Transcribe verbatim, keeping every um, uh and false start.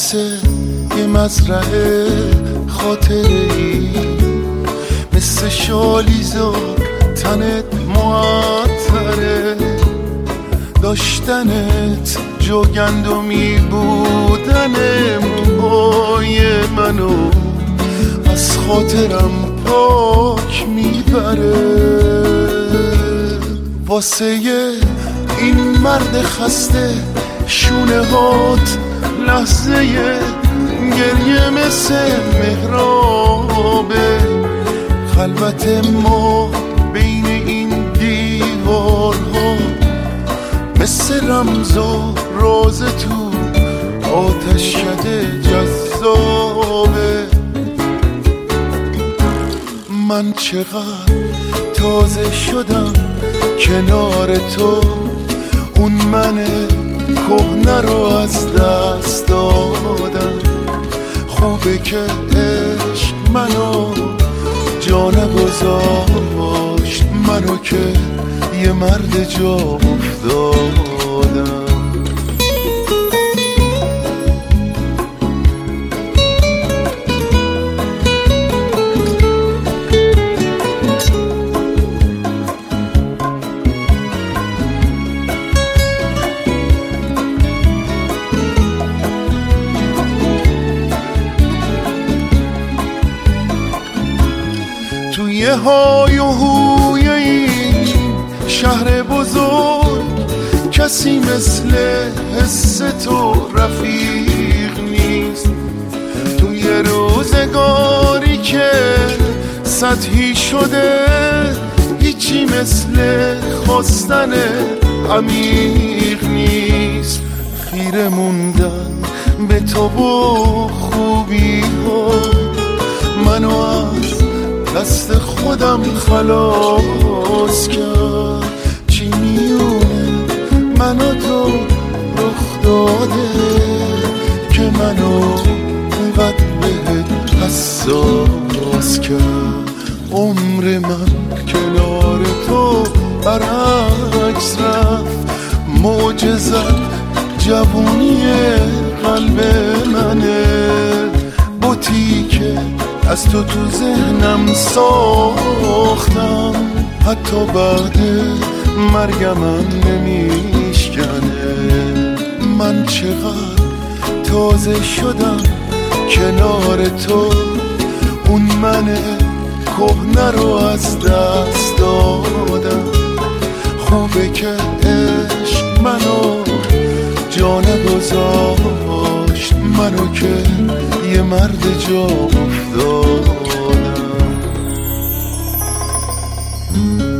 مثل یه مزرعه خاطره‌ای، مثل شالیزار تنت معطره، داشتنت جو گندمی بودن موهای منو از خاطرم پاک میبره. واسه این مرد خسته شونه هات لحظه گریه مثل مهرابه، خلوت ما بین این دیوارها مثل رمز و راز تو آتشکده جذابه. من چقدر تازه شدم کنار تو، اون من کهنه رو از دست دادم. خوبه که عشق منو جا نگذاشت، منو که یه مرد جا افتادم. توی های و هوی این شهر بزرگ کسی مثل حس تو رفیق نیست. توی روزگاری که سطحی شده هیچی مثل خواستن عمیق نیست. خیره موندن به تو با خوبی ها منو از دست خودم خلاص کرد. چی میونه من و تو رخ داده که منو اونقدر بهت حساس کرد. عمر من کنار تو برعکس رفت، معجزت جوونی قلب منه. بوتی که از تو تو ذهنم ساختم، حتی بعد مرگمم نمیشکنه. من چقدر تازه شدم کنار تو، اون من کهنه رو از دست دادم. خوبه که عشق منو جا نگذاشت، منو که یه مرد جا افتادم.